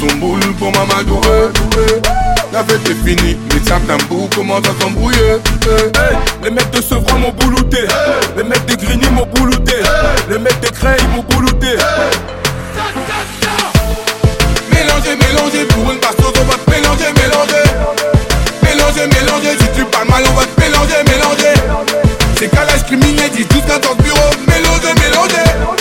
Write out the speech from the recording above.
son boule pour Mamadou. La fête est finie, mais certains bouts commencent à s'embrouiller. Les mecs de Sevran m'ont boulouté, les mecs de Grigny m'ont boulouté, les mecs de Creil m'ont boulouté. Mélanger, mélanger, pour une bastos on va te mélanger, mélanger. Mélanger, mélanger, si tu parles mal on va te mélanger, mélanger. C'est calage criminel, 10, 12, 14 bureaux, mélanger, mélanger.